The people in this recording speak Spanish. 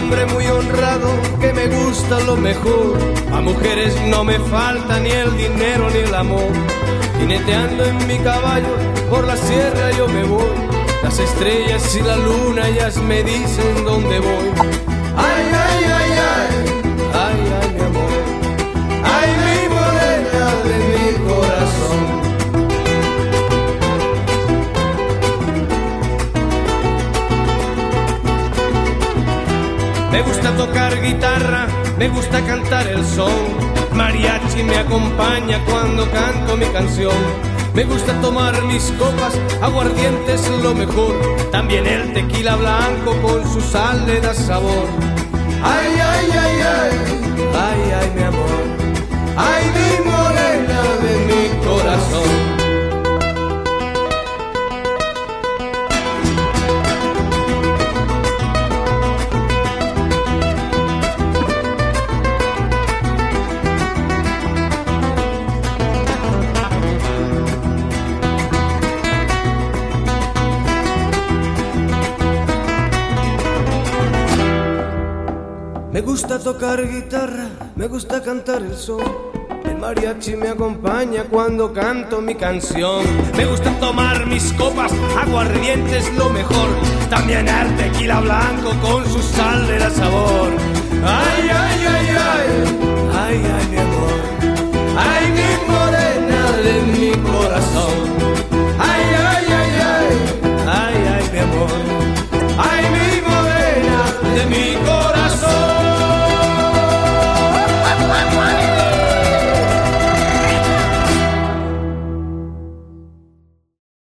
hombre muy honrado que me gusta lo mejor. A mujeres no me falta ni el dinero ni el amor. Jineteando en mi caballo por la sierra yo me voy. Las estrellas y la luna ellas me dicen dónde voy. Ay, ay, ay, ay, ay, ay, mi amor. Ay, mi morena de mi corazón. Me gusta tocar guitarra, me gusta cantar el son. Mariachi me acompaña cuando canto mi canción. Me gusta tomar mis copas, aguardiente es lo mejor. También el tequila blanco con su sal le da sabor. Ay, ay, ay, ay, ay, ay, mi amor. Ay, mi morena de mi corazón. Me gusta tocar guitarra, me gusta cantar el son. El mariachi me acompaña cuando canto mi canción. Me gusta tomar mis copas, aguardiente es lo mejor. También el tequila blanco con su sal le da sabor. Ay, ay, ay, ay, ay, ay, mi amor. Ay, mi morena de mi corazón.